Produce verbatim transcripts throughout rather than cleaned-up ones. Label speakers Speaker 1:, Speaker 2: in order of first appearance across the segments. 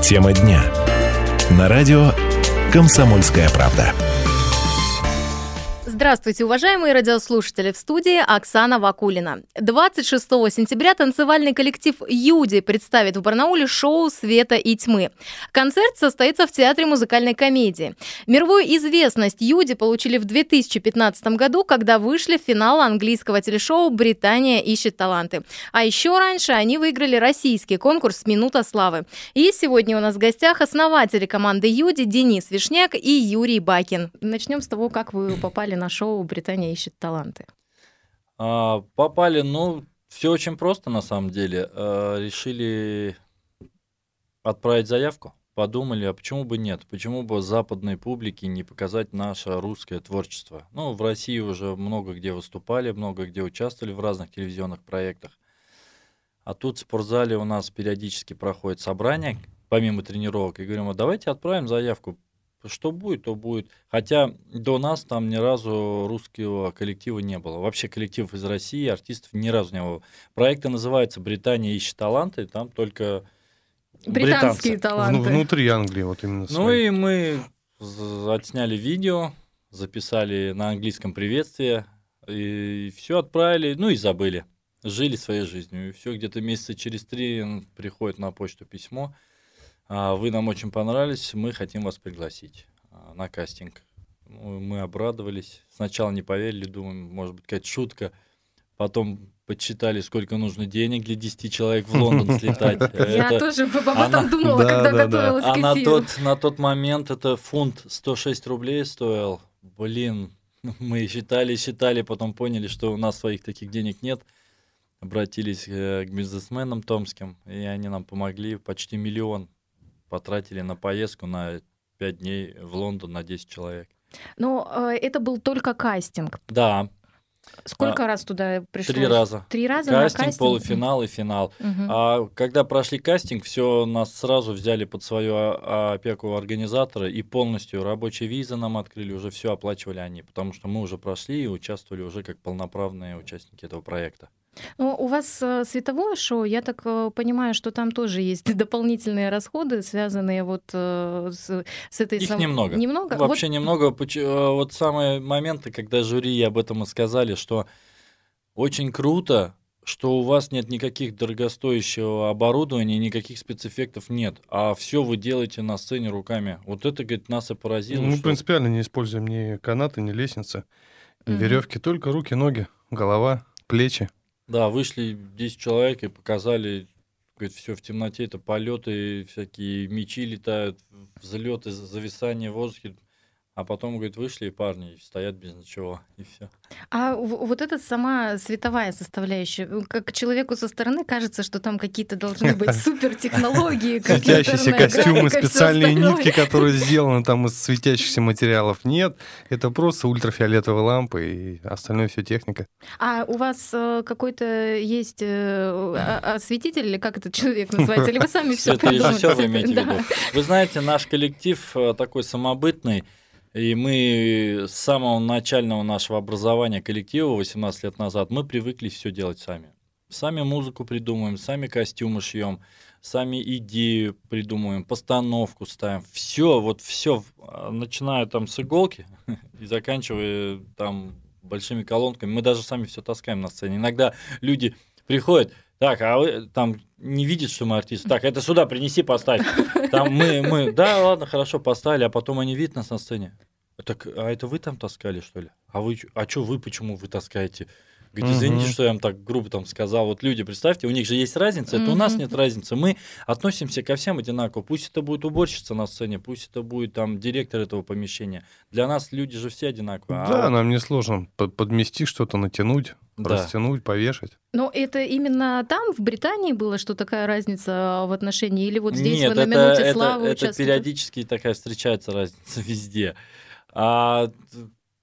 Speaker 1: Тема дня. На радио «Комсомольская правда».
Speaker 2: Здравствуйте, уважаемые радиослушатели, в студии Оксана Вакулина. двадцать шестого сентября танцевальный коллектив «Юди» представит в Барнауле шоу «Света и тьмы». Концерт состоится в Театре музыкальной комедии. Мировую известность «Юди» получили в две тысячи пятнадцатом году, когда вышли в финал английского телешоу «Британия ищет таланты». А еще раньше они выиграли российский конкурс «Минута славы». И сегодня у нас в гостях основатели команды «Юди» Денис Вишняк и Юрий Бакин. Начнем с того, как вы попали на шоу «Британия ищет таланты».
Speaker 3: А, попали, ну, все очень просто на самом деле. А, решили отправить заявку, подумали, а почему бы нет? Почему бы западной публике не показать наше русское творчество? Ну, в России уже много где выступали, много где участвовали в разных телевизионных проектах. А тут в спортзале у нас периодически проходит собрание, помимо тренировок, и говорим, а давайте отправим заявку. Что будет, то будет. Хотя до нас там ни разу русского коллектива не было. Вообще коллективов из России, артистов ни разу не было. Проект называется «Британия ищет таланты», там только
Speaker 2: британские
Speaker 3: британцы.
Speaker 2: таланты.
Speaker 4: Внутри Англии вот именно.
Speaker 3: Ну и мы отсняли видео, записали на английском приветствие, и все отправили, ну и забыли. Жили своей жизнью. И все где-то месяца через три приходит на почту письмо. Вы нам очень понравились, мы хотим вас пригласить на кастинг. Мы обрадовались. Сначала не поверили, думаем, может быть, какая-то шутка. Потом подсчитали, сколько нужно денег для десяти человек в Лондон слетать.
Speaker 2: Я тоже об этом думала, когда готовилась к эфиру.
Speaker 3: А на тот момент это фунт сто шесть рублей стоил. Блин, мы считали, считали, потом поняли, что у нас своих таких денег нет. Обратились к бизнесменам томским, и они нам помогли, почти миллион потратили на поездку на пять дней в Лондон на десять человек.
Speaker 2: Но э, это был только кастинг.
Speaker 3: Да.
Speaker 2: Сколько
Speaker 3: а,
Speaker 2: раз туда пришлось?
Speaker 3: Три раза.
Speaker 2: Три раза
Speaker 3: кастинг,
Speaker 2: на кастинг?
Speaker 3: полуфинал и финал.
Speaker 2: Угу.
Speaker 3: А когда прошли кастинг, все нас сразу взяли под свою опеку организатора, и полностью рабочие визы нам открыли, уже все оплачивали они, потому что мы уже прошли и участвовали уже как полноправные участники этого проекта.
Speaker 2: Ну, у вас э, световое шоу, я так э, понимаю, что там тоже есть дополнительные расходы, связанные вот э, с, с этой...
Speaker 3: Их
Speaker 2: сам...
Speaker 3: немного.
Speaker 2: Немного?
Speaker 3: Вообще
Speaker 2: вот...
Speaker 3: немного. Вот самые моменты, когда жюри об этом и сказали, что очень круто, что у вас нет никаких дорогостоящего оборудования, никаких спецэффектов нет, а все вы делаете на сцене руками. Вот это, говорит, нас и поразило.
Speaker 4: Мы
Speaker 3: что...
Speaker 4: принципиально не используем ни канаты, ни лестницы, ни
Speaker 2: Мгм.
Speaker 4: веревки, только руки, ноги, голова, плечи.
Speaker 3: Да, вышли десять человек и показали, говорит, все в темноте, это полеты, всякие мечи летают, взлеты, зависание в воздухе. А потом, говорит, вышли и парни стоят без ничего, и все.
Speaker 2: А в- вот эта сама световая составляющая, ну, как человеку со стороны кажется, что там какие-то должны быть супертехнологии,
Speaker 4: Светящиеся
Speaker 2: компьютерная
Speaker 4: костюмы,
Speaker 2: графика, всё
Speaker 4: специальные
Speaker 2: остальное.
Speaker 4: нитки, которые сделаны там из светящихся материалов. Нет, это просто ультрафиолетовые лампы и остальное все техника.
Speaker 2: А у вас э, какой-то есть э, а- осветитель, или как этот человек называется? Или вы сами все
Speaker 3: Светорежиссер вы имеете в
Speaker 2: Да.
Speaker 3: виду? Вы знаете, наш коллектив э, такой самобытный, и мы с самого начального нашего образования коллектива восемнадцать лет назад, мы привыкли все делать сами. Сами музыку придумываем, сами костюмы шьем, сами идею придумываем, постановку ставим. Все, вот все, начиная там с иголки и заканчивая там большими колонками. Мы даже сами все таскаем на сцене. Иногда люди приходят, так, а вы там не видят, что мы артисты. Так, это сюда принеси, поставь. Там мы, мы, да, ладно, хорошо, поставили, а потом они видят нас на сцене. Так, а это вы там таскали, что ли? А вы, чё- а что вы, почему вы таскаете? Говорит, извините,
Speaker 4: Мгм.
Speaker 3: что я вам так грубо там сказал. Вот люди, представьте, у них же есть разница, это у нас
Speaker 2: Мгм.
Speaker 3: нет разницы. Мы относимся ко всем одинаково. Пусть это будет уборщица на сцене, пусть это будет там директор этого помещения. Для нас люди же все одинаковые. А
Speaker 4: Да,
Speaker 3: вот-
Speaker 4: нам несложно под- подмести что-то, натянуть,
Speaker 3: Да.
Speaker 4: растянуть, повешать.
Speaker 2: Но это именно там, в Британии, было, что такая разница в отношении? Или вот здесь
Speaker 3: Нет,
Speaker 2: вы на
Speaker 3: это,
Speaker 2: «Минуте
Speaker 3: это,
Speaker 2: славы»
Speaker 3: это
Speaker 2: участвуете?
Speaker 3: периодически такая встречается разница везде. А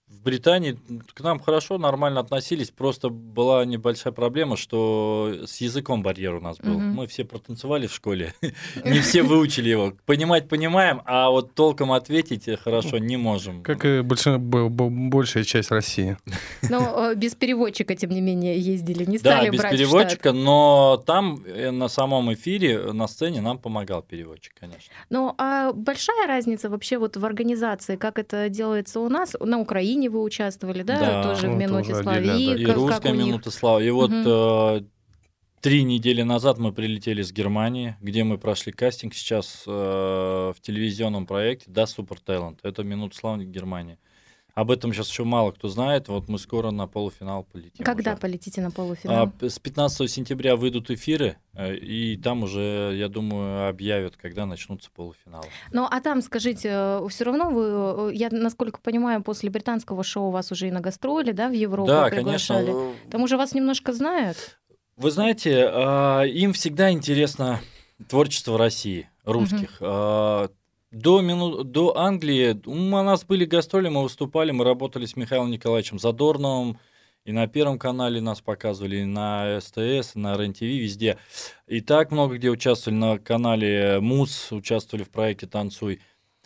Speaker 3: в Британии к нам хорошо, нормально относились, просто была небольшая проблема, что с языком барьер у нас был.
Speaker 2: Мгм.
Speaker 3: Мы все протанцевали в школе, не все выучили его. Понимать понимаем, а вот толком ответить хорошо не можем.
Speaker 4: Как и большин- б- б- большая часть России.
Speaker 2: Но э, без переводчика, тем не менее, ездили, не
Speaker 3: Да,
Speaker 2: стали
Speaker 3: без
Speaker 2: брать в штат.
Speaker 3: переводчика, но там э, на самом эфире, на сцене нам помогал переводчик, конечно.
Speaker 2: Ну, а большая разница вообще вот в организации, как это делается у нас? На Украине вы участвовали, да,
Speaker 3: Да.
Speaker 2: тоже в
Speaker 4: Ну,
Speaker 2: «Минуте
Speaker 4: тоже
Speaker 2: славы».
Speaker 4: отдельно,
Speaker 2: И
Speaker 4: да.
Speaker 3: И
Speaker 2: как, как
Speaker 3: русская
Speaker 2: у них?
Speaker 3: минута славы. И вот
Speaker 2: Мгм.
Speaker 3: э, три недели назад мы прилетели с Германии, где мы прошли кастинг сейчас э, в телевизионном проекте «Да, Супер Талант». Это «Минута славы» Германии. Об этом сейчас еще мало кто знает. Вот мы скоро на полуфинал полетим.
Speaker 2: Когда
Speaker 3: уже.
Speaker 2: полетите на
Speaker 3: А,
Speaker 2: полуфинал?
Speaker 3: п- с пятнадцатого сентября выйдут эфиры, э, и там уже, я думаю, объявят, когда начнутся полуфиналы.
Speaker 2: Ну, а там, скажите, все равно вы, э, я насколько понимаю, после британского шоу вас уже и на гастроли, да, в Европу
Speaker 3: Да,
Speaker 2: приглашали?
Speaker 3: конечно.
Speaker 2: Там уже вас немножко знают?
Speaker 3: Вы знаете, а, им всегда интересно творчество России, русских. А, До, мину... До Англии у нас были гастроли, мы выступали, мы работали с Михаилом Николаевичем Задорновым, и на Первом канале нас показывали, и на СТС, и на РЕН-ТВ, везде. И так много где участвовали, на канале МУС участвовали в проекте «Танцуй».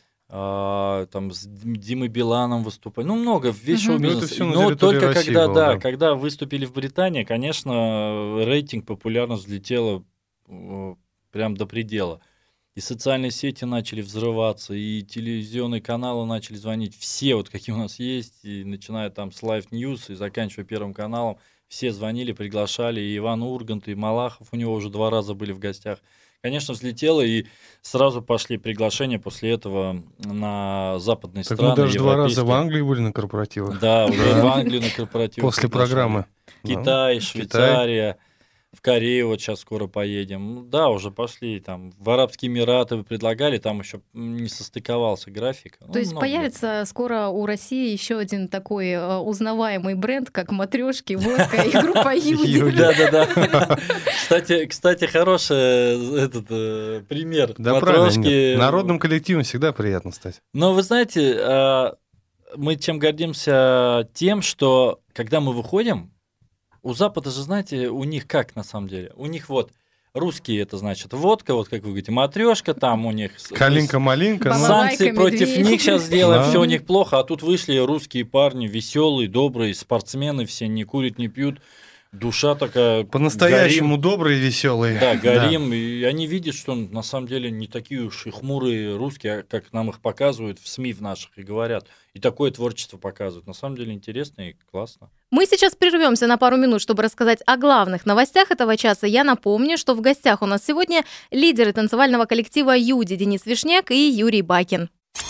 Speaker 3: А, там с Димой Биланом выступали. Ну, много, весь
Speaker 2: Мгм.
Speaker 4: Ну,
Speaker 3: шоу-бизнес.
Speaker 4: это всё на
Speaker 3: Но
Speaker 4: территории
Speaker 3: только
Speaker 4: России
Speaker 3: когда,
Speaker 4: было,
Speaker 3: да,
Speaker 4: да.
Speaker 3: когда выступили в Британии, конечно, рейтинг, популярность взлетела э, прям до предела. И социальные сети начали взрываться, и телевизионные каналы начали звонить. Все, вот какие у нас есть, и начиная там с Live News и заканчивая Первым каналом, все звонили, приглашали. И Иван Ургант, и Малахов у него уже два раза были в гостях. Конечно, взлетело, и сразу пошли приглашения после этого на западные
Speaker 4: Так
Speaker 3: страны.
Speaker 4: мы даже два раза в
Speaker 3: европейские.
Speaker 4: Англии были на корпоративах.
Speaker 3: Да, уже
Speaker 4: Да.
Speaker 3: в Англию на корпоратив.
Speaker 4: После программы.
Speaker 3: Китай,
Speaker 4: Да.
Speaker 3: Швейцария, в Корею вот сейчас скоро поедем. Ну да, уже пошли там в Арабские Эмираты предлагали, там еще не состыковался график. Ну,
Speaker 2: То есть
Speaker 3: много.
Speaker 2: появится скоро у России еще один такой э, узнаваемый бренд, как матрешки, водка и группа Юди.
Speaker 4: Юди.
Speaker 3: Да, да, да. Кстати, кстати, хороший этот э, пример.
Speaker 4: Да, правильно.
Speaker 3: Матрошки.
Speaker 4: нет. Народным коллективом всегда приятно стать.
Speaker 3: Но вы знаете, а, мы чем гордимся? Тем, что когда мы выходим, у Запада же, знаете, у них как на самом деле? У них вот русские это значит водка, вот как вы говорите, матрешка, там у них с-
Speaker 4: Калинка-малинка. ну,
Speaker 2: Балалайка,
Speaker 3: санкции против
Speaker 2: медведь.
Speaker 3: них сейчас сделаем,
Speaker 4: Да.
Speaker 3: все у них плохо, а тут вышли русские парни, веселые, добрые, спортсмены, все не курят, не пьют, душа такая.
Speaker 4: По-настоящему добрые и веселые.
Speaker 3: горим. Да, горим, и они видят, что на самом деле не такие уж и хмурые русские, а как нам их показывают в СМИ в наших и говорят. И такое творчество показывают. На самом деле интересно и классно.
Speaker 2: Мы сейчас прервемся на пару минут, чтобы рассказать о главных новостях этого часа. Я напомню, что в гостях у нас сегодня лидеры танцевального коллектива «Юди» Денис Вишняк и Юрий Бакин.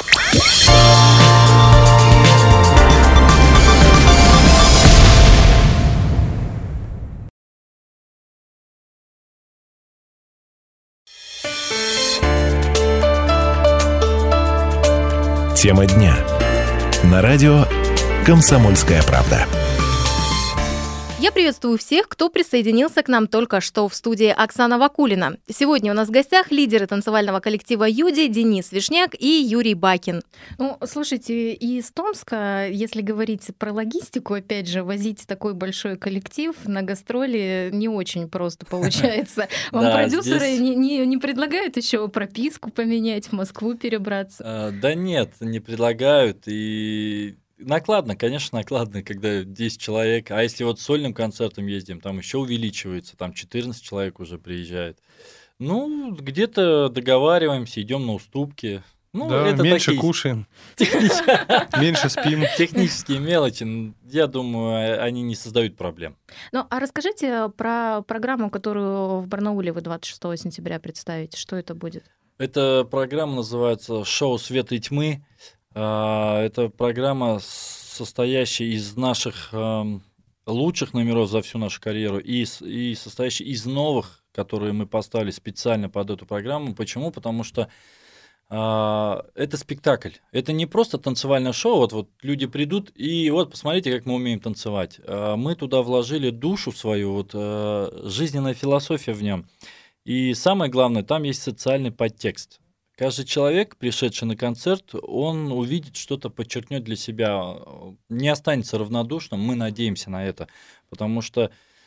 Speaker 1: Тема дня. На радио «Комсомольская правда».
Speaker 2: Я приветствую всех, кто присоединился к нам только что в студии Оксана Вакулина. Сегодня у нас в гостях лидеры танцевального коллектива «Юди» Денис Вишняк и Юрий Бакин. Ну, слушайте, из Томска, если говорить про логистику, опять же, возить такой большой коллектив на гастроли не очень просто получается. Вам
Speaker 3: Да,
Speaker 2: продюсеры
Speaker 3: здесь-
Speaker 2: не, не- не предлагают еще прописку поменять, в Москву перебраться?
Speaker 3: А, Да нет, не предлагают. И накладно, конечно, накладно, когда десять человек. А если вот с сольным концертом ездим, там еще увеличивается, там четырнадцать человек уже приезжает. Ну, где-то договариваемся, идем на уступки. Ну,
Speaker 4: Да,
Speaker 3: это
Speaker 4: меньше
Speaker 3: такие
Speaker 4: кушаем,
Speaker 3: технич-
Speaker 4: меньше спим.
Speaker 3: технические мелочи. Н- Я думаю, они не создают проблем.
Speaker 2: Ну, а расскажите про программу, которую в Барнауле вы двадцать шестого сентября представите. Что это будет?
Speaker 3: Эта программа называется «Шоу света и тьмы». А, Это программа, с- состоящая из наших эм, лучших номеров за всю нашу карьеру и, с- и состоящая из новых, которые мы поставили специально под эту программу. Почему? Потому что а, это спектакль. Это не просто танцевальное шоу. Вот, вот люди придут и вот посмотрите, как мы умеем танцевать. А, Мы туда вложили душу свою, вот, э, жизненная философия в нем. И самое главное, там есть социальный подтекст. Каждый человек, пришедший на концерт, он увидит что-то, подчеркнет для себя, не останется равнодушным, мы надеемся на это, потому что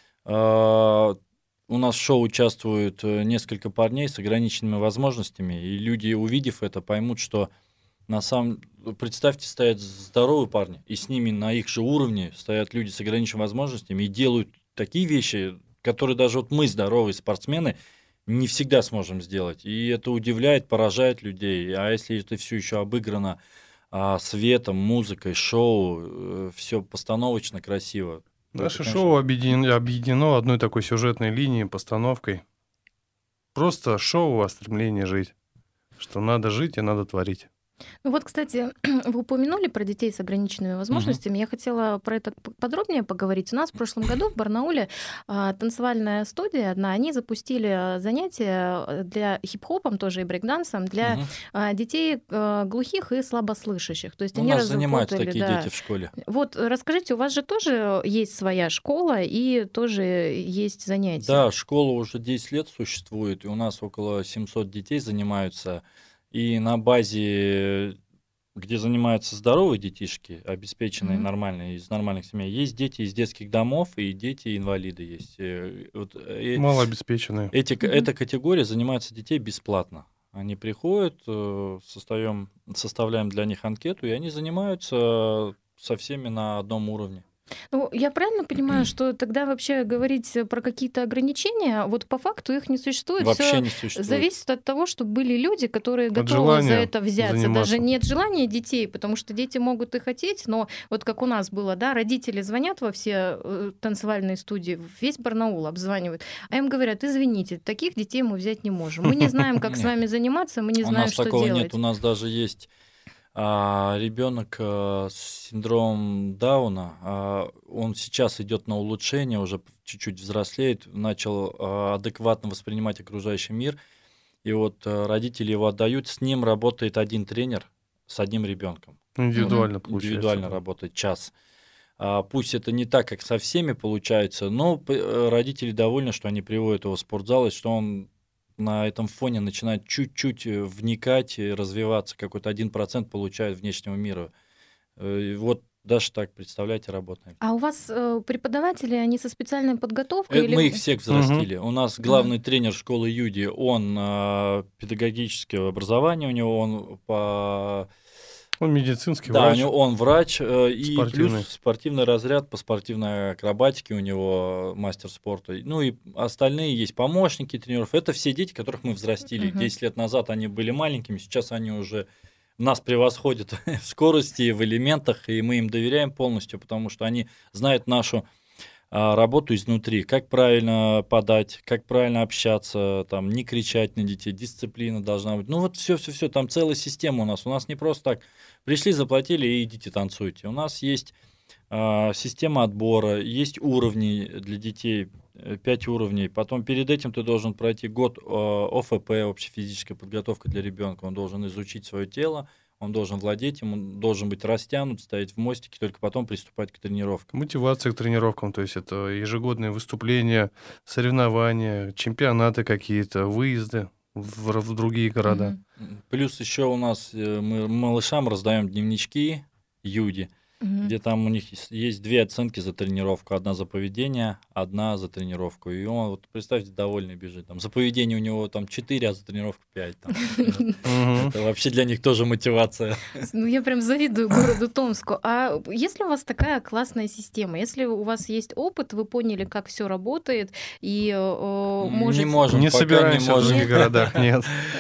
Speaker 3: э, у нас в шоу участвуют несколько парней с ограниченными возможностями, и люди, увидев это, поймут, что на самом... Представьте, стоят здоровые парни, и с ними на их же уровне стоят люди с ограниченными возможностями и делают такие вещи, которые даже вот мы, здоровые спортсмены, не всегда сможем сделать. И это удивляет, поражает людей. А если это все еще обыграно а, светом, музыкой, шоу, все постановочно, красиво.
Speaker 4: Наше
Speaker 3: это,
Speaker 4: шоу объединено, объединено одной такой сюжетной линией, постановкой. Просто шоу о стремлении жить. Что надо жить и надо творить.
Speaker 2: Ну вот, кстати, вы упомянули про детей с ограниченными возможностями. Угу. Я хотела про это подробнее поговорить. У нас в прошлом году в Барнауле а, танцевальная студия одна, они запустили занятия для хип-хопом, тоже и брейк-дансом, для угу. а, детей а, глухих и слабослышащих. То есть
Speaker 3: у
Speaker 2: они
Speaker 3: нас занимаются такие
Speaker 2: да.
Speaker 3: дети в школе.
Speaker 2: Вот расскажите, у вас же тоже есть своя школа и тоже есть занятия?
Speaker 3: Да, школа уже десять лет существует, и у нас около семьсот детей занимаются. И на базе, где занимаются здоровые детишки, обеспеченные mm-hmm. нормальные, из нормальных семей, есть дети из детских домов и дети-инвалиды есть. Вот,
Speaker 4: малообеспеченные.
Speaker 3: Эти, mm-hmm. Эта категория занимается детей бесплатно. Они приходят, составим, составляем для них анкету, и они занимаются со всеми на одном уровне.
Speaker 2: Ну, я правильно понимаю, что тогда вообще говорить про какие-то ограничения, вот по факту их не существует.
Speaker 3: Вообще
Speaker 2: Всё
Speaker 3: не существует.
Speaker 2: Зависит от того, что были люди, которые
Speaker 4: от
Speaker 2: готовы за это взяться.
Speaker 4: заниматься.
Speaker 2: Даже нет желания детей, потому что дети могут и хотеть, но вот как у нас было, да, родители звонят во все танцевальные студии, весь Барнаул обзванивают, а им говорят: извините, таких детей мы взять не можем. Мы не знаем, как с вами заниматься, мы не знаем, что делать.
Speaker 3: У нас такого нет, у нас даже есть... А, ребенок а, с синдромом Дауна, а, он сейчас идет на улучшение, уже чуть-чуть взрослеет, начал а, адекватно воспринимать окружающий мир. И вот а, родители его отдают, с ним работает один тренер с одним ребенком.
Speaker 4: Индивидуально
Speaker 3: он,
Speaker 4: получается.
Speaker 3: Индивидуально работает час. А, пусть это не так, как со всеми получается, но родители довольны, что они приводят его в спортзал, и что он на этом фоне начинает чуть-чуть вникать, развиваться, какой-то один процент получает внешнего мира. И вот даже так, представляете, работаем.
Speaker 2: А у вас э, преподаватели, они со специальной подготовкой?
Speaker 3: Это
Speaker 2: или...
Speaker 3: Мы их всех взрастили.
Speaker 4: Угу.
Speaker 3: У нас главный uh-huh. тренер школы Юди, он э, педагогическое образование, у него он по...
Speaker 4: Он медицинский
Speaker 3: да,
Speaker 4: врач.
Speaker 3: Да, он врач, э, и
Speaker 4: спортивный.
Speaker 3: плюс спортивный разряд по спортивной акробатике у него мастер спорта. Ну и остальные есть помощники тренеров. Это все дети, которых мы взрастили. Uh-huh. десять лет назад они были маленькими, сейчас они уже нас превосходят в скорости, в элементах, и мы им доверяем полностью, потому что они знают нашу работу изнутри, как правильно подать, как правильно общаться, там, не кричать на детей, дисциплина должна быть. Ну вот все-все-все, там целая система у нас. У нас не просто так пришли, заплатили и идите танцуйте. У нас есть э, система отбора, есть уровни для детей, пять уровней. Потом перед этим ты должен пройти год э, О Ф П, общая физическая подготовка для ребенка. Он должен изучить свое тело, он должен владеть им, он должен быть растянут, стоять в мостике, только потом приступать к тренировкам.
Speaker 4: Мотивация к тренировкам, то есть это ежегодные выступления, соревнования, чемпионаты какие-то, выезды в, в другие города.
Speaker 3: Mm-hmm. Плюс еще у нас мы малышам раздаем дневнички Юди, mm-hmm. где там у них есть две оценки за тренировку. Одна за поведение, одна за тренировку. И он, вот представьте, довольный бежит. Там, за поведение у него там четыре, а за тренировку пять. Это вообще для них тоже мотивация.
Speaker 2: Ну, я прям завидую городу Томску. А если у вас такая классная система, если у вас есть опыт, вы поняли, как все работает, и можете...
Speaker 3: Не можем,
Speaker 4: не собираемся в других городах, нет.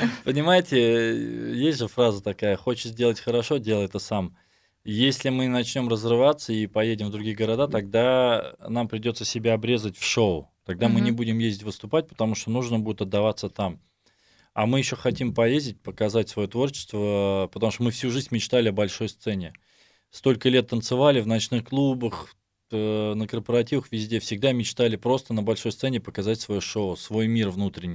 Speaker 3: Понимаете, есть же фраза такая: хочешь сделать хорошо, делай это сам. Если мы начнем разрываться и поедем в другие города, тогда нам придется себя обрезать в шоу. Тогда mm-hmm. мы не будем ездить выступать, потому что нужно будет отдаваться там. А мы еще хотим поездить, показать свое творчество, потому что мы всю жизнь мечтали о большой сцене. Столько лет танцевали в ночных клубах, на корпоративах, везде. Всегда мечтали просто на большой сцене показать свое шоу, свой мир внутренний.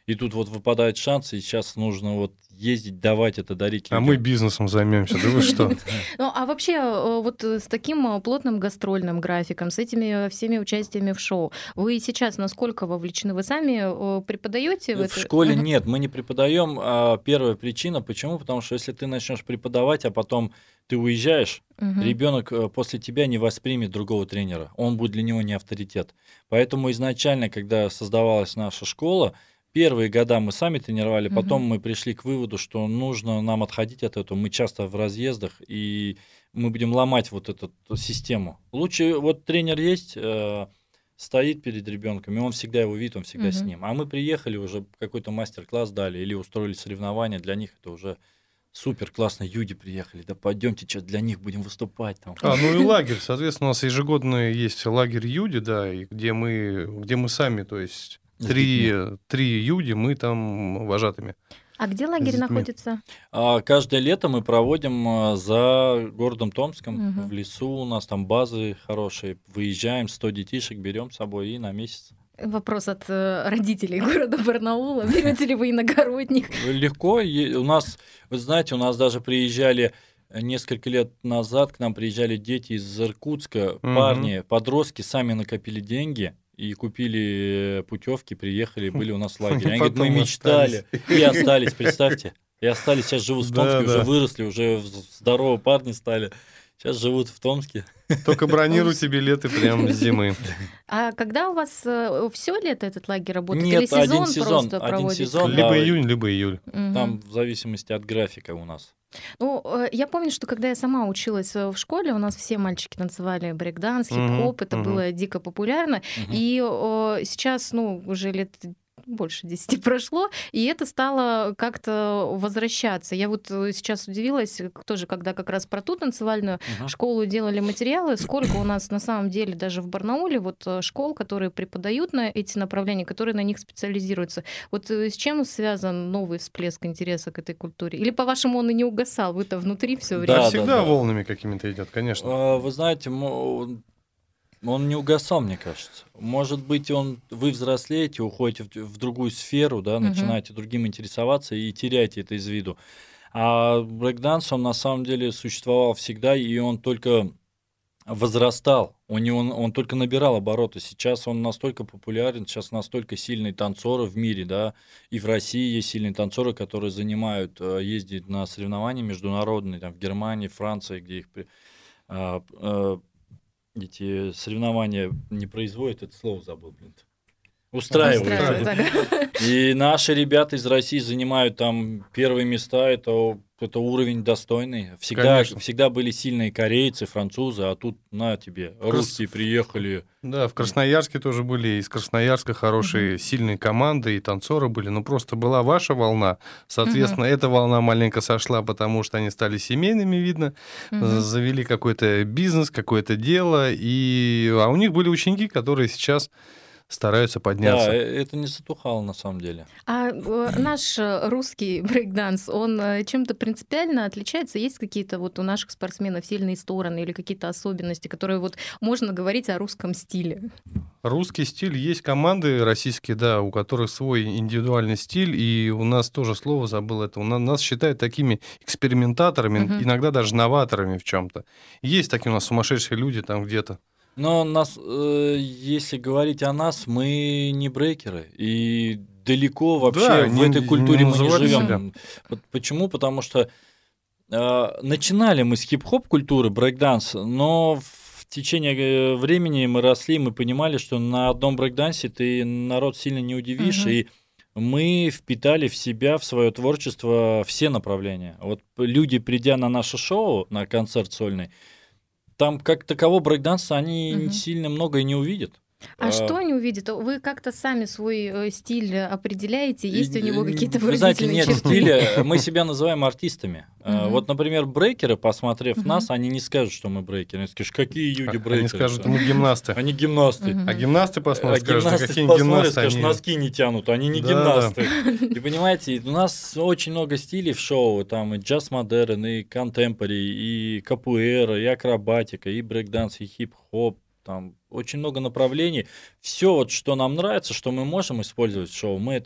Speaker 3: И тут вот выпадает шанс, и сейчас нужно вот ездить, давать это, дарить
Speaker 4: А
Speaker 3: людям.
Speaker 4: мы бизнесом займемся, да вы что?
Speaker 2: Ну, а вообще, э, вот э, с таким э, плотным гастрольным графиком, с этими э, всеми участиями в шоу, вы сейчас насколько вовлечены? Вы сами э, преподаете в
Speaker 3: В
Speaker 2: это?
Speaker 3: школе
Speaker 2: Мгм.
Speaker 3: нет, мы не преподаем. А первая причина, почему? Потому что если ты начнешь преподавать, а потом ты уезжаешь,
Speaker 2: Мгм.
Speaker 3: ребенок э, после тебя не воспримет другого тренера. Он будет для него не авторитет. Поэтому изначально, когда создавалась наша школа, первые года мы сами тренировали, потом
Speaker 2: Мгм.
Speaker 3: мы пришли к выводу, что нужно нам отходить от этого. Мы часто в разъездах, и мы будем ломать вот эту э, систему. Лучше вот тренер есть, э, стоит перед ребенком, и он всегда его видит, он всегда с
Speaker 2: Мгм.
Speaker 3: ним. А мы приехали, уже какой-то мастер-класс дали или устроили соревнования, для них это уже супер классно. Юди приехали, да пойдемте, что для них будем выступать там.
Speaker 4: А, ну и лагерь. Соответственно, у нас ежегодно есть лагерь Юди, да, и где мы, где мы сами, то есть
Speaker 3: С
Speaker 4: три,
Speaker 3: детьми.
Speaker 4: три Юди, мы там вожатыми.
Speaker 2: А где
Speaker 4: С
Speaker 2: лагерь
Speaker 4: детьми.
Speaker 2: находится?
Speaker 3: А каждое лето мы проводим а, за городом Томском,
Speaker 2: Мгм.
Speaker 3: в лесу у нас там базы хорошие. Выезжаем, сто детишек берем с собой и на месяц.
Speaker 2: Вопрос от э, родителей города Барнаула. Берете ли вы иногородних?
Speaker 3: Легко. е- У нас, вы знаете, у нас даже приезжали э, несколько лет назад, к нам приезжали дети из Иркутска,
Speaker 4: Мгм.
Speaker 3: парни, подростки, сами накопили деньги и купили путевки, приехали, были у нас в лагере. Они говорят, мы
Speaker 4: Потом
Speaker 3: мечтали. И остались, представьте. И остались, сейчас живут в Томске,
Speaker 4: Да,
Speaker 3: уже
Speaker 4: да.
Speaker 3: выросли, уже в- здоровые парни стали. Сейчас живут в Томске.
Speaker 4: Только бронируй тебе билеты прямо с зимы.
Speaker 2: А когда у вас все лето этот лагерь работает? Или
Speaker 3: Нет, один
Speaker 2: сезон
Speaker 3: сезон,
Speaker 2: просто
Speaker 3: один
Speaker 2: проводите?
Speaker 3: сезон,
Speaker 4: Либо
Speaker 3: да.
Speaker 4: июнь, либо июль.
Speaker 2: Мгм.
Speaker 3: Там в зависимости от графика у нас.
Speaker 2: Ну, э, я помню, что когда я сама училась э, в школе, у нас все мальчики танцевали брейк-данс,
Speaker 4: Мгм,
Speaker 2: хип-хоп, это
Speaker 4: мгм.
Speaker 2: было дико популярно.
Speaker 3: Мгм.
Speaker 2: И э, сейчас, ну, уже лет больше десяти прошло, и это стало как-то возвращаться. Я вот э, сейчас удивилась, э, тоже, когда как раз про ту танцевальную
Speaker 3: Мгм.
Speaker 2: школу делали материалы, сколько у нас на самом деле даже в Барнауле вот э, школ, которые преподают на эти направления, которые на них специализируются. Вот э, с чем связан новый всплеск интереса к этой культуре? Или, по-вашему, он и не угасал? Вы-то внутри все
Speaker 3: Да,
Speaker 2: время.
Speaker 4: Да,
Speaker 3: да,
Speaker 4: всегда
Speaker 3: да.
Speaker 4: волнами какими-то идет, конечно.
Speaker 3: А, Вы знаете, мо- он не угасал, мне кажется. Может быть, он, вы взрослеете, уходите в, в другую сферу, да,
Speaker 2: Мгм.
Speaker 3: начинаете другим интересоваться и теряете это из виду. А брейкданс, он на самом деле существовал всегда, и он только возрастал. У него, он, он только набирал обороты. Сейчас он настолько популярен, сейчас настолько сильные танцоры в мире, да, и в России есть сильные танцоры, которые занимают, э, ездят на соревнования международные, там, в Германии, Франции, где их при- а, а, эти соревнования не производят, это слово забыл, блин. Устраивают.
Speaker 2: Устраивает, ага.
Speaker 3: И наши ребята из России занимают там первые места, это, это уровень достойный. Всегда,
Speaker 4: Конечно.
Speaker 3: всегда были сильные корейцы, французы, а тут на тебе, русские приехали.
Speaker 4: Да, в Красноярске тоже были, из Красноярска хорошие, сильные команды, и танцоры были. Ну, просто была ваша волна. Соответственно, эта волна маленько сошла, потому что они стали семейными, видно,
Speaker 2: Мгм.
Speaker 4: завели какой-то бизнес, какое-то дело, и... а у них были ученики, которые сейчас стараются
Speaker 3: Да,
Speaker 4: подняться.
Speaker 3: э, это не затухало на самом деле.
Speaker 2: А э, наш э, русский брейкданс, он э, чем-то принципиально отличается? Есть какие-то вот у наших спортсменов сильные стороны или какие-то особенности, которые вот можно говорить о русском стиле?
Speaker 4: Русский стиль, есть команды российские, да, у которых свой индивидуальный стиль, и у нас тоже слово забыл это. У нас, нас считают такими экспериментаторами,
Speaker 2: Мгм.
Speaker 4: иногда даже новаторами в чем-то. Есть такие у нас сумасшедшие люди там где-то.
Speaker 3: Но нас, э, если говорить о нас, мы не брейкеры. И далеко вообще
Speaker 4: Да,
Speaker 3: в
Speaker 4: не-
Speaker 3: этой
Speaker 4: не
Speaker 3: культуре мы не
Speaker 4: называли
Speaker 3: живем.
Speaker 4: себя.
Speaker 3: Вот почему? Потому что э, начинали мы с хип-хоп культуры, брейкданс, но в течение э, времени мы росли, мы понимали, что на одном брейкдансе ты народ сильно не удивишь,
Speaker 2: Мгм.
Speaker 3: и мы впитали в себя, в свое творчество все направления. Вот люди, придя на наше шоу, на концерт сольный, там как такового брейкданса они
Speaker 2: Мгм.
Speaker 3: сильно много и не увидят.
Speaker 2: А
Speaker 3: А,
Speaker 2: что они увидят? Вы как-то сами свой э, стиль определяете? Есть у
Speaker 3: И,
Speaker 2: него
Speaker 3: э,
Speaker 2: какие-то
Speaker 3: Вы знаете,
Speaker 2: выразительные
Speaker 3: нет
Speaker 2: черты?
Speaker 3: стиля, мы себя называем артистами. А,
Speaker 2: Мгм.
Speaker 3: Вот, например, брейкеры, посмотрев
Speaker 2: Мгм.
Speaker 3: нас, они не скажут, что мы брейкеры. Они скажут, какие люди
Speaker 4: Они
Speaker 3: брейкеры?
Speaker 4: скажут,
Speaker 3: что?»
Speaker 4: мы гимнасты.
Speaker 3: Они гимнасты.
Speaker 2: Мгм.
Speaker 4: А гимнасты
Speaker 3: А
Speaker 4: посмотрят, скажут, а
Speaker 3: гимнасты
Speaker 4: какие
Speaker 3: посмотрят,
Speaker 4: гимнасты
Speaker 3: скажут,
Speaker 4: они...
Speaker 3: носки не тянут, они не
Speaker 4: Да,
Speaker 3: гимнасты. И понимаете, и у нас очень много стилей в шоу, там и джаз модерн, и контемпори, и капуэра, и акробатика, и брейкданс, и хип-хоп, там очень много направлений. Все, вот, что нам нравится, что мы можем использовать в шоу, мы это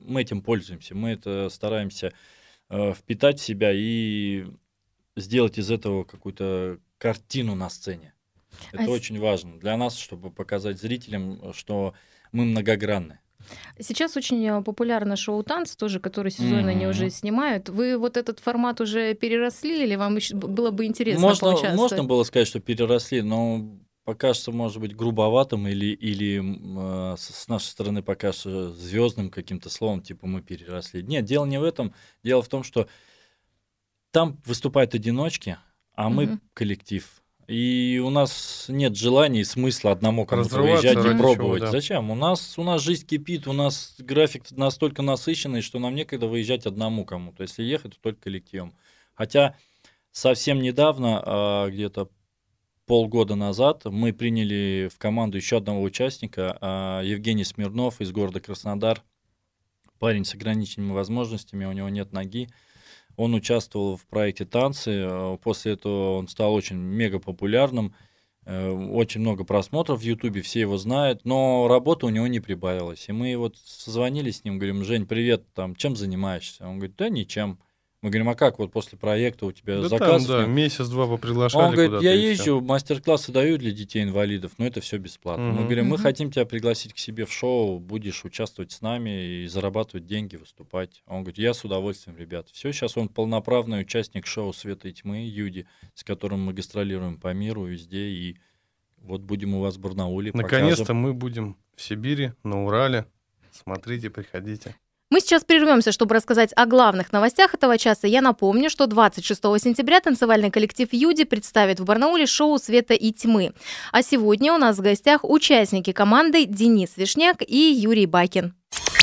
Speaker 3: мы этим пользуемся, мы это стараемся э, впитать в себя и сделать из этого какую-то картину на сцене. Это
Speaker 2: А с-
Speaker 3: очень важно для нас, чтобы показать зрителям, что мы многогранны.
Speaker 2: Сейчас очень э, популярно шоу «Танцы», тоже, которые сезонно они уже
Speaker 3: Мгм.
Speaker 2: снимают. Вы вот этот формат уже переросли, или вам еще б- было бы интересно
Speaker 3: Можно,
Speaker 2: поучаствовать?
Speaker 3: можно было сказать, что переросли, но покажется, может быть, грубоватым или, или м, э, с с нашей стороны покажется звездным каким-то словом, типа мы переросли. Нет, дело не в этом. Дело в том, что там выступают одиночки, а мы
Speaker 2: Мгм.
Speaker 3: коллектив. И у нас нет желания и смысла одному кому-то
Speaker 4: Разрываться
Speaker 3: выезжать и
Speaker 2: ради
Speaker 4: чего,
Speaker 3: пробовать.
Speaker 4: да.
Speaker 3: Зачем? У нас, у нас жизнь кипит, у нас график настолько насыщенный, что нам некогда выезжать одному кому-то. Если ехать, то только коллективом. Хотя совсем недавно, а, где-то полгода назад, мы приняли в команду еще одного участника, а, Евгений Смирнов из города Краснодар. Парень с ограниченными возможностями, у него нет ноги. Он участвовал в проекте «Танцы». э, После этого он стал очень мега популярным. э, Очень много просмотров в Ютубе, все его знают, но работа у него не прибавилась. И мы вот созвонились с ним, говорим: Жень, привет, там, чем занимаешься? Он говорит: да ничем. Мы говорим: а как вот после проекта у тебя
Speaker 4: Да там,
Speaker 3: заказов
Speaker 4: да,
Speaker 3: нет?
Speaker 4: месяц-два
Speaker 3: Он
Speaker 4: поприглашали
Speaker 3: говорит:
Speaker 4: куда-то
Speaker 3: я
Speaker 4: и все.
Speaker 3: езжу, мастер-классы даю для детей-инвалидов, но это все бесплатно. Мы
Speaker 4: Мгм.
Speaker 3: говорим: мы
Speaker 2: Мгм.
Speaker 3: хотим тебя пригласить к себе в шоу, будешь участвовать с нами и зарабатывать деньги, выступать. Он говорит: я с удовольствием, ребят. Все, сейчас он полноправный участник шоу «Света и тьмы» Юди, с которым мы гастролируем по миру везде, и вот будем у вас в Барнауле, покажем.
Speaker 4: Наконец-то мы будем в Сибири, на Урале. Смотрите, приходите.
Speaker 2: Мы сейчас прервемся, чтобы рассказать о главных новостях этого часа. Я напомню, что двадцать шестого сентября танцевальный коллектив «Юди» представит в Барнауле шоу «Света и тьмы». А сегодня у нас в гостях участники команды Денис Вишняк и Юрий Бакин.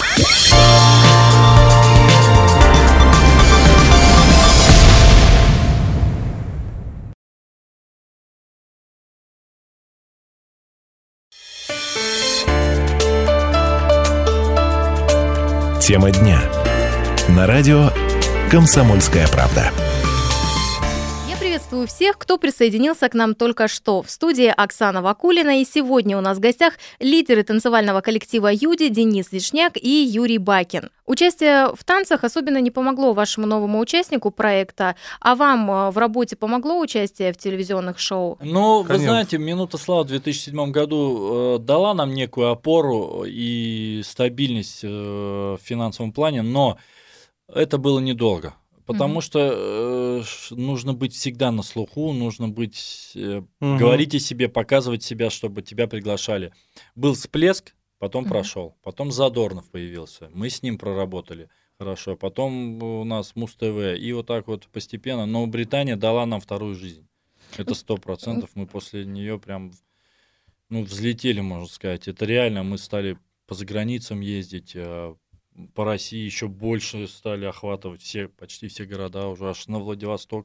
Speaker 1: Тема дня. На радио «Комсомольская правда».
Speaker 2: Я приветствую всех, кто присоединился к нам только что. В студии Оксана Вакулина, и сегодня у нас в гостях лидеры танцевального коллектива «Юди» Денис Вишняк и Юрий Бакин. Участие в танцах особенно не помогло вашему новому участнику проекта, а вам э, в работе помогло участие в телевизионных шоу?
Speaker 3: Ну, вы
Speaker 4: Конечно.
Speaker 3: знаете, «Минута славы» в две тысячи седьмом году э, дала нам некую опору и стабильность э, в финансовом плане, но это было недолго. Потому
Speaker 2: Мгм.
Speaker 3: что э, ш- нужно быть всегда на слуху, нужно быть, э,
Speaker 4: Мгм.
Speaker 3: говорить о себе, показывать себя, чтобы тебя приглашали. Был всплеск, потом
Speaker 2: Мгм.
Speaker 3: прошел, потом Задорнов появился, мы с ним проработали хорошо, потом у нас Муз-ТВ, и вот так вот постепенно. Но Британия дала нам вторую жизнь. Это сто процентов. Мы после нее прям, ну, взлетели, можно сказать. Это реально, мы стали по заграницам ездить, э, по России еще больше стали охватывать все, почти все города, уже аж на Владивосток,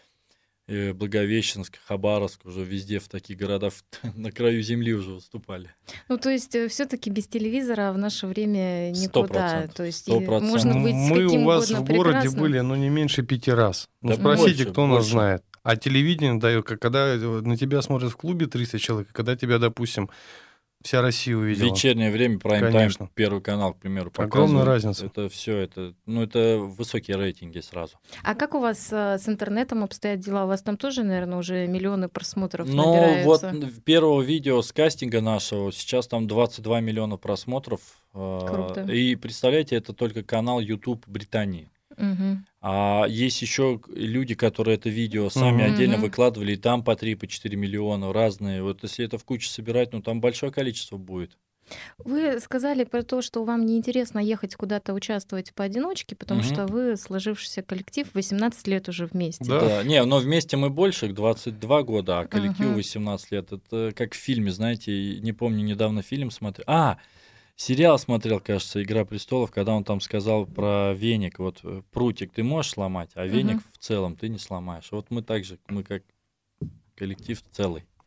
Speaker 3: э, Благовещенск, Хабаровск, уже везде в таких городах на краю земли уже выступали.
Speaker 2: Ну, то есть все-таки без телевизора в наше время
Speaker 3: Сто
Speaker 2: никуда.
Speaker 3: процентов,
Speaker 2: То есть
Speaker 3: сто
Speaker 2: и
Speaker 3: процентов.
Speaker 2: можно быть
Speaker 4: Мы
Speaker 2: каким
Speaker 4: у вас
Speaker 2: угодно
Speaker 4: в городе
Speaker 2: прекрасным.
Speaker 4: были, ну, не меньше пяти раз. Ну,
Speaker 3: Да
Speaker 4: спросите,
Speaker 3: больше,
Speaker 4: кто нас
Speaker 3: больше.
Speaker 4: знает. А телевидение дает, как когда на тебя смотрят в клубе триста человек, и когда тебя, допустим, вся Россия увидела.
Speaker 3: Вечернее время, прайм-тайм,
Speaker 4: Конечно.
Speaker 3: Первый канал, к примеру,
Speaker 4: Огромная
Speaker 3: показывает.
Speaker 4: разница.
Speaker 3: Это все, это, ну, это высокие рейтинги сразу.
Speaker 2: А как у вас э, с интернетом обстоят дела? У вас там тоже, наверное, уже миллионы просмотров
Speaker 3: Ну, вот
Speaker 2: набираются.
Speaker 3: н- первого видео с кастинга нашего, сейчас там двадцать два миллиона просмотров. э,
Speaker 2: Круто.
Speaker 3: И представляете, это только канал YouTube Британии.
Speaker 2: Мгм.
Speaker 3: А есть еще люди, которые это видео сами
Speaker 4: Мгм.
Speaker 3: отдельно
Speaker 2: Мгм.
Speaker 3: выкладывали, и там по три, по четыре миллиона разные. Вот если это в кучу собирать, ну там большое количество будет.
Speaker 2: Вы сказали про то, что вам неинтересно ехать куда-то участвовать поодиночке, потому
Speaker 3: Мгм.
Speaker 2: что вы сложившийся коллектив восемнадцать лет уже вместе.
Speaker 4: Да.
Speaker 3: Да, не, но вместе мы больше, двадцать два года, а коллективу
Speaker 2: Мгм.
Speaker 3: восемнадцать лет. Это как в фильме, знаете, и не помню, недавно фильм смотрел. А, сериал смотрел, кажется, «Игра престолов», когда он там сказал про веник. Вот э, прутик ты можешь сломать, а веник
Speaker 2: Мгм.
Speaker 3: в целом ты не сломаешь. Вот мы так же, мы как коллектив целый.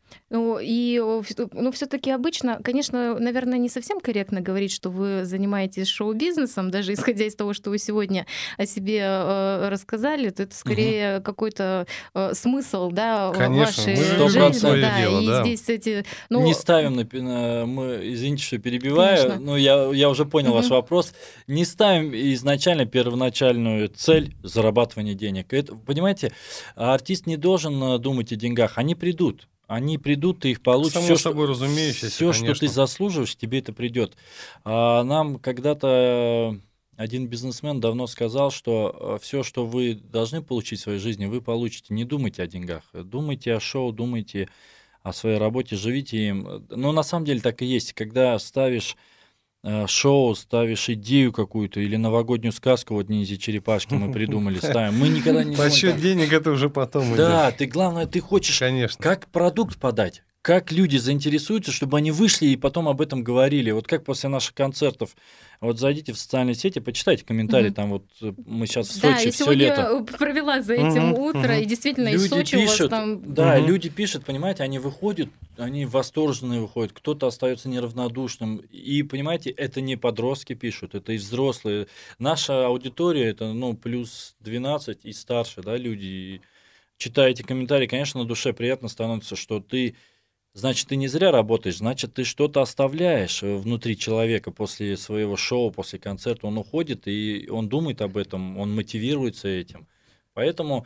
Speaker 2: Ну, и о, всё- ну, все-таки обычно, конечно, наверное, не совсем корректно говорить, что вы занимаетесь шоу-бизнесом, даже исходя из того, что вы сегодня о себе э, рассказали, то это скорее какой-то э, смысл, да, в
Speaker 4: Конечно,
Speaker 2: вашей
Speaker 4: мы
Speaker 3: Сто
Speaker 2: жизни,
Speaker 3: процентов.
Speaker 4: свое
Speaker 2: да,
Speaker 4: дело,
Speaker 2: и
Speaker 4: да.
Speaker 2: здесь эти, ну,
Speaker 3: Не ставим на, пи- на- мы, извините, что перебиваю,
Speaker 2: Конечно.
Speaker 3: но я, я уже понял ваш
Speaker 2: Мгм.
Speaker 3: вопрос. Не ставим изначально первоначальную цель зарабатывания денег. Это, понимаете, артист не должен э, думать о деньгах. Они придут. Они придут, ты их получишь.
Speaker 4: Само
Speaker 3: Все,
Speaker 4: собой разумеющееся,
Speaker 3: все, что ты
Speaker 4: конечно.
Speaker 3: заслуживаешь, тебе это придет. А нам когда-то один бизнесмен давно сказал, что все, что вы должны получить в своей жизни, вы получите. Не думайте о деньгах. Думайте о шоу, думайте о своей работе, живите им. Но на самом деле так и есть. Когда ставишь э, шоу, ставишь идею какую-то или новогоднюю сказку, вот ниндзя-черепашки мы придумали, ставим. Мы никогда не думаем
Speaker 4: Подсчет
Speaker 3: там,
Speaker 4: денег это уже потом идет.
Speaker 3: да, ты главное, ты хочешь
Speaker 4: Конечно.
Speaker 3: как продукт подать, как люди заинтересуются, чтобы они вышли и потом об этом говорили. Вот как после наших концертов, вот зайдите в социальные сети, почитайте комментарии,
Speaker 2: Мгм.
Speaker 3: там вот э, мы сейчас в
Speaker 2: да,
Speaker 3: Сочи
Speaker 2: я
Speaker 3: все
Speaker 2: сегодня
Speaker 3: лето.
Speaker 2: провела за этим
Speaker 4: Мгм,
Speaker 2: утро,
Speaker 4: мгм.
Speaker 2: и действительно из
Speaker 3: Люди
Speaker 2: Сочи у вас
Speaker 3: пишут,
Speaker 2: там...
Speaker 3: да,
Speaker 4: Мгм.
Speaker 3: люди пишут, понимаете, они выходят, они восторженные выходят, кто-то остается неравнодушным. И, понимаете, это не подростки пишут, это и взрослые. Наша аудитория, это, ну, плюс двенадцать и старше, да, люди. И читая эти комментарии, конечно, на душе приятно становится, что ты, значит, ты не зря работаешь, значит, ты что-то оставляешь э, внутри человека после своего шоу, после концерта. Он уходит, и он думает об этом, он мотивируется этим. Поэтому,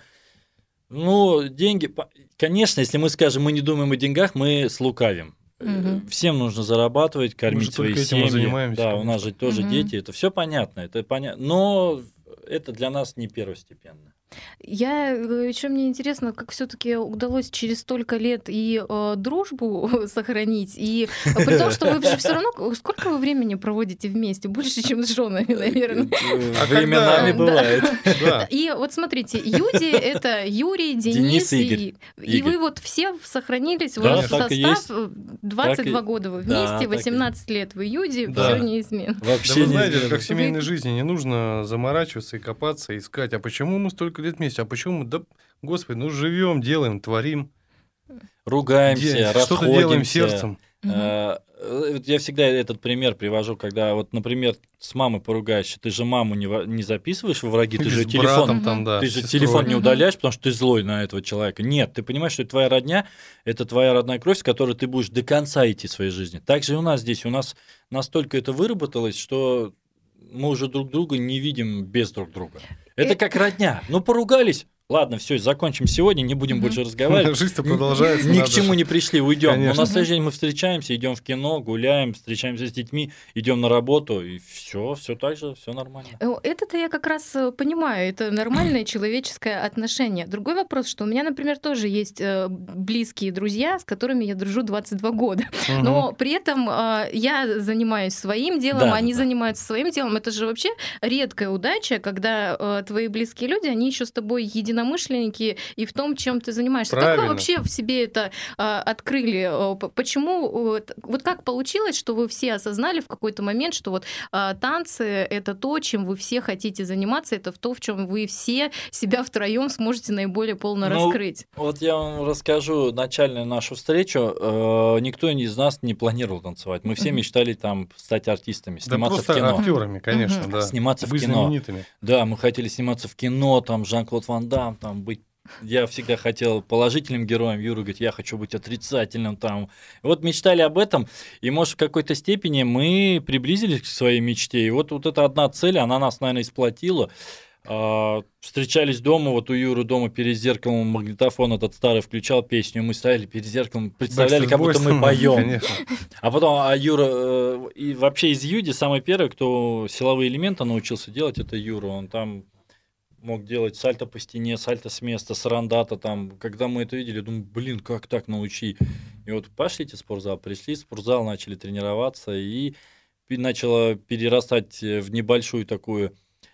Speaker 3: ну, деньги, по- конечно, если мы скажем, мы не думаем о деньгах, мы слукавим. Э,
Speaker 2: Мгм.
Speaker 3: Всем нужно зарабатывать, кормить
Speaker 4: же
Speaker 3: свои
Speaker 4: только этим и
Speaker 3: семьи.
Speaker 4: занимаемся,
Speaker 3: Да, у нас
Speaker 4: конечно.
Speaker 3: же тоже
Speaker 2: Мгм.
Speaker 3: дети, это все понятно, это понятно. Но это для нас не первостепенно.
Speaker 2: Я еще мне интересно, как все-таки удалось через столько лет и э, дружбу сохранить, и э, при том, что вы же все равно сколько вы времени проводите вместе, больше, чем с женами, наверное.
Speaker 3: Э,
Speaker 4: А
Speaker 3: Временами
Speaker 2: когда-
Speaker 3: бывает.
Speaker 4: Да.
Speaker 2: И вот смотрите, Юди это Юрий, Денис,
Speaker 3: Денис и
Speaker 2: и,
Speaker 3: Игорь.
Speaker 2: и
Speaker 3: Игорь.
Speaker 2: вы вот все сохранились, у
Speaker 3: Да,
Speaker 2: вас
Speaker 3: так и
Speaker 2: состав
Speaker 3: есть.
Speaker 2: э, двадцать два
Speaker 3: Так и-
Speaker 2: года вы
Speaker 3: да,
Speaker 2: вместе,
Speaker 3: так и-
Speaker 2: восемнадцать лет вы Юди,
Speaker 4: Да.
Speaker 2: все неизменно.
Speaker 4: Да
Speaker 3: Вообще
Speaker 4: вы
Speaker 3: не
Speaker 4: знаете,
Speaker 3: измена.
Speaker 4: как в семейной
Speaker 2: Вы-
Speaker 4: жизни не нужно заморачиваться и копаться, искать. А почему мы столько лет вместе? А почему мы, да, господи, ну живем, делаем, творим,
Speaker 3: Ругаемся,
Speaker 4: де- что-то делаем
Speaker 3: расходимся.
Speaker 4: сердцем.
Speaker 2: Мгм.
Speaker 3: Э, э, вот Я всегда этот пример привожу, когда вот, например, с мамой поругаешься, ты же маму не, во- не записываешь во враги, ты
Speaker 4: Или
Speaker 3: же
Speaker 4: с
Speaker 3: телефон,
Speaker 4: братом там, да,
Speaker 3: ты
Speaker 4: с
Speaker 3: же
Speaker 4: сестрой.
Speaker 3: телефон не
Speaker 2: Мгм.
Speaker 3: удаляешь, потому что ты злой на этого человека. Нет, ты понимаешь, что это твоя родня, это твоя родная кровь, с которой ты будешь до конца идти в своей жизни. Так же и у нас здесь. У нас настолько это выработалось, что мы уже друг друга не видим без друг друга. Это
Speaker 2: Э-
Speaker 3: как родня. Ну, поругались. Ладно, все, закончим сегодня, не будем
Speaker 2: Мгм.
Speaker 3: больше разговаривать.
Speaker 4: Жизнь-то продолжается.
Speaker 3: Ни
Speaker 4: надо
Speaker 3: к чему
Speaker 4: же.
Speaker 3: не пришли, уйдем. Но
Speaker 4: Конечно.
Speaker 3: на следующий день мы встречаемся, идем в кино, гуляем, встречаемся с детьми, идем на работу, и все, все так же, все нормально.
Speaker 2: Э, Это-то я как раз э, понимаю, это нормальное человеческое отношение. Другой вопрос, что у меня, например, тоже есть э, близкие друзья, с которыми я дружу двадцать два года.
Speaker 4: Мгм.
Speaker 2: Но при этом э, я занимаюсь своим делом,
Speaker 3: Да,
Speaker 2: они
Speaker 3: да, да.
Speaker 2: занимаются своим делом. Это же вообще редкая удача, когда э, твои близкие люди, они еще с тобой единомышленники и в том, чем ты занимаешься. Как вы
Speaker 4: Правильно.
Speaker 2: вообще в себе это э, открыли? Э, п- Почему? э, т- Вот как получилось, что вы все осознали в какой-то момент, что вот э, танцы — это то, чем вы все хотите заниматься, это в то, в чем вы все себя втроем сможете наиболее полно
Speaker 3: Ну,
Speaker 2: раскрыть?
Speaker 3: Вот я вам расскажу начальную нашу встречу. Э, Никто из нас не планировал танцевать. Мы все
Speaker 2: Мгм.
Speaker 3: мечтали там стать артистами,
Speaker 4: Да
Speaker 3: сниматься в
Speaker 4: просто
Speaker 3: кино.
Speaker 4: актерами, конечно,
Speaker 2: Мгм.
Speaker 4: да.
Speaker 3: Сниматься в
Speaker 4: Быть
Speaker 3: кино.
Speaker 4: знаменитыми.
Speaker 3: Да, мы хотели сниматься в кино, там Жан-Клод Ван Дам, там быть. Я всегда хотел положительным героем. Юра говорит, я хочу быть отрицательным там. Вот мечтали об этом, и, может, в какой-то степени мы приблизились к своей мечте. И вот, вот эта одна цель, она нас, наверное, сплотила. А, встречались дома, вот у Юры дома перед зеркалом магнитофон этот старый включал песню, мы стояли перед зеркалом, представляли,
Speaker 4: Backstreet
Speaker 3: как будто
Speaker 4: Boys,
Speaker 3: мы поем.
Speaker 4: Конечно.
Speaker 3: А потом, а Юра, э, и вообще из Юди самый первый, кто силовые элементы научился делать, это Юра. Он там мог делать сальто по стене, сальто с места, сарандата там. Когда мы это видели, думаю, блин, как так научи? И вот пошлите в спортзал, пришли в спортзал, начали тренироваться, и пи- начало перерастать в небольшую такую...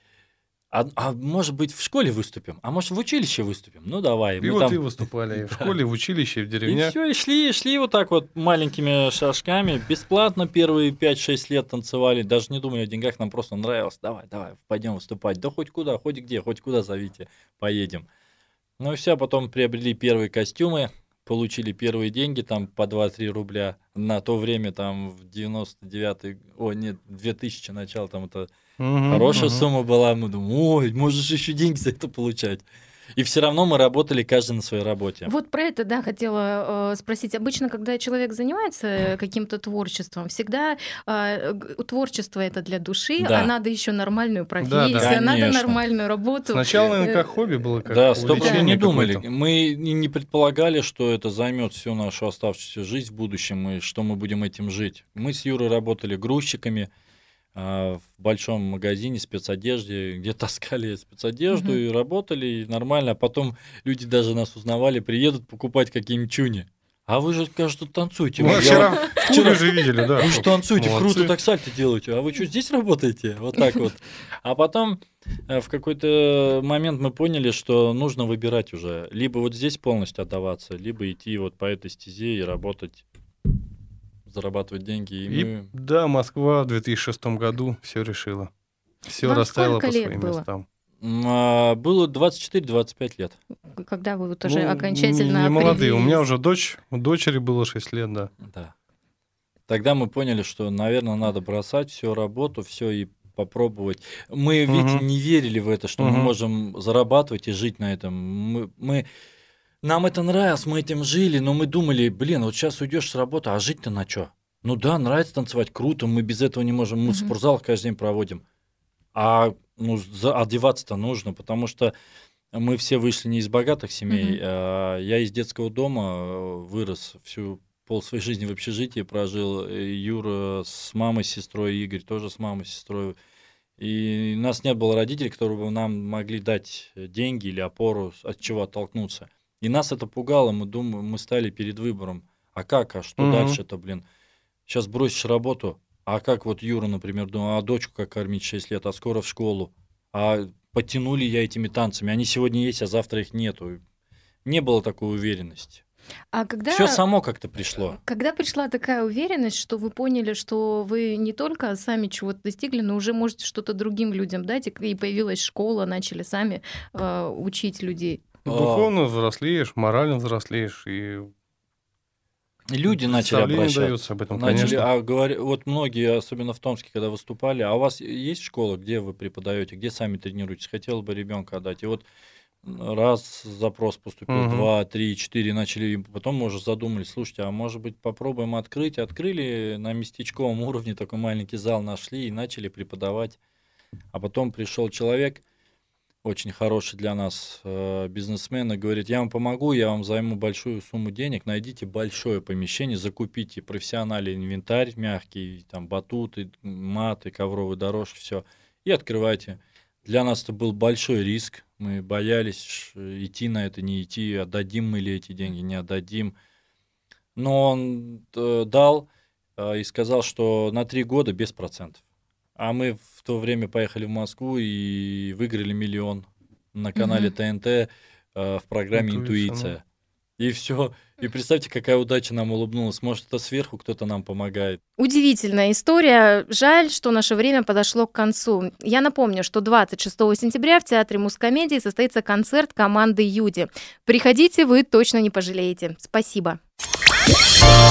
Speaker 3: А, а может быть, в школе выступим? А может, в училище выступим? Ну, давай.
Speaker 4: И
Speaker 3: Мы
Speaker 4: вот
Speaker 3: там-
Speaker 4: и выступали и в
Speaker 3: Да.
Speaker 4: школе, и в училище, и в
Speaker 3: И
Speaker 4: деревнях.
Speaker 3: все, и шли, и шли вот так вот маленькими шажками, бесплатно первые пять-шесть лет танцевали, даже не думали о деньгах, нам просто нравилось. Давай, давай, пойдем выступать. Да хоть куда, хоть где, хоть куда зовите, поедем. Ну и все, потом приобрели первые костюмы, получили первые деньги, там по два-три рубля. На то время, там, в девяносто девятый, о, нет, две тысячи начало, там это
Speaker 4: Мгм,
Speaker 3: хорошая
Speaker 4: мгм.
Speaker 3: сумма была. Мы думаем, ой, можешь еще деньги за это получать. И все равно мы работали каждый на своей работе.
Speaker 2: Вот про это, да, хотела э, спросить. Обычно, когда человек занимается каким-то творчеством, всегда э, г- творчество это для души,
Speaker 3: Да.
Speaker 2: а надо еще нормальную
Speaker 4: Да, да.
Speaker 2: профессию, надо
Speaker 3: Конечно.
Speaker 2: нормальную работу.
Speaker 4: Сначала, наверное,
Speaker 2: Э,
Speaker 4: как хобби было, как
Speaker 3: Да, сто процентов не
Speaker 4: увлечение
Speaker 3: думали.
Speaker 4: какое-то.
Speaker 3: Мы и не предполагали, что это займет всю нашу оставшуюся жизнь в будущем, и что мы будем этим жить. Мы с Юрой работали грузчиками а, в большом магазине спецодежды, где таскали спецодежду
Speaker 2: Мгм.
Speaker 3: и работали, и нормально. А потом люди даже нас узнавали, приедут покупать какие-нибудь чуни. А вы же, кажется, танцуете.
Speaker 4: Мы
Speaker 3: Я
Speaker 4: вчера
Speaker 3: вот-
Speaker 4: в клубе же видели, да.
Speaker 3: Вы же танцуете,
Speaker 4: Молодцы.
Speaker 3: круто так сальто делаете. А вы что, здесь работаете? Вот так вот. А потом э, в какой-то момент мы поняли, что нужно выбирать уже. Либо вот здесь полностью отдаваться, либо идти вот по этой стезе и работать, зарабатывать деньги. И
Speaker 4: И
Speaker 3: мы...
Speaker 4: да, Москва в две тысячи шестом году все решила. Все
Speaker 2: Вам
Speaker 4: расставило
Speaker 2: сколько
Speaker 4: по
Speaker 2: лет
Speaker 4: своим
Speaker 2: было?
Speaker 4: местам.
Speaker 3: М, а, Было двадцать четыре - двадцать пять лет.
Speaker 2: Когда вы вот уже
Speaker 4: Ну,
Speaker 2: окончательно
Speaker 4: не молодые. У меня
Speaker 2: определились.
Speaker 4: уже дочь, у дочери было шесть лет, да.
Speaker 3: Да. Тогда мы поняли, что, наверное, надо бросать всю работу, все и попробовать. Мы ведь
Speaker 4: Мгм.
Speaker 3: не верили в это, что мы
Speaker 4: Мгм.
Speaker 3: можем зарабатывать и жить на этом. Мы, мы- нам это нравилось, мы этим жили, но мы думали, блин, вот сейчас уйдешь с работы, а жить-то на что? Ну да, нравится танцевать, круто, мы без этого не можем, мы в
Speaker 2: Мгм.
Speaker 3: спортзал каждый день проводим. А ну, за- одеваться-то нужно, потому что мы все вышли не из богатых семей.
Speaker 2: Мгм.
Speaker 3: а Я из детского дома э, вырос, всю пол своей жизни в общежитии прожил. э, Юра с мамой, с сестрой, Игорь тоже с мамой, с сестрой. И у нас не было родителей, которые бы нам могли дать э, деньги или опору, с- от чего оттолкнуться. И нас это пугало, мы думаем, мы стали перед выбором. А как, а что
Speaker 4: Мгм.
Speaker 3: дальше-то, блин? Сейчас бросишь работу, а как вот Юра, например, думал, а дочку как кормить шесть лет, а скоро в школу? А потянули я этими танцами, они сегодня есть, а завтра их нету. Не было такой уверенности.
Speaker 2: А когда,
Speaker 3: Все само как-то пришло.
Speaker 2: когда пришла такая уверенность, что вы поняли, что вы не только сами чего-то достигли, но уже можете что-то другим людям дать, и и появилась школа, начали сами э, учить людей.
Speaker 3: А.
Speaker 4: Духовно взрослеешь, морально взрослеешь, и
Speaker 3: Люди начали
Speaker 4: представление
Speaker 3: обращаться.
Speaker 4: дается об этом,
Speaker 3: Начали,
Speaker 4: конечно.
Speaker 3: а говоря, вот многие, особенно в Томске, когда выступали, а у вас есть школа, где вы преподаете, где сами тренируетесь? Хотел бы ребенка отдать. И вот раз запрос поступил,
Speaker 4: Мгм.
Speaker 3: два, три, четыре, начали, и потом мы уже задумались, слушайте, а может быть попробуем открыть? Открыли на местечковом уровне такой маленький зал, нашли и начали преподавать. А потом пришел человек, очень хороший для нас э, бизнесмен, и говорит, я вам помогу, я вам займу большую сумму денег, найдите большое помещение, закупите профессиональный инвентарь мягкий, там батуты, маты, ковровые дорожки, все, и открывайте. Для нас это был большой риск, мы боялись ш- идти на это, не идти, отдадим мы ли эти деньги, не отдадим. Но он э, дал э, и сказал, что на три года без процентов. А мы в то время поехали в Москву и выиграли миллион на канале
Speaker 2: Мгм.
Speaker 3: ТНТ э, в программе
Speaker 4: Интуиция,
Speaker 3: «Интуиция». И все. И представьте, какая удача нам улыбнулась. Может, это сверху кто-то нам помогает.
Speaker 2: Удивительная история. Жаль, что наше время подошло к концу. Я напомню, что двадцать шестого сентября в Театре Мускомедии состоится концерт команды «Юди». Приходите, вы точно не пожалеете. Спасибо.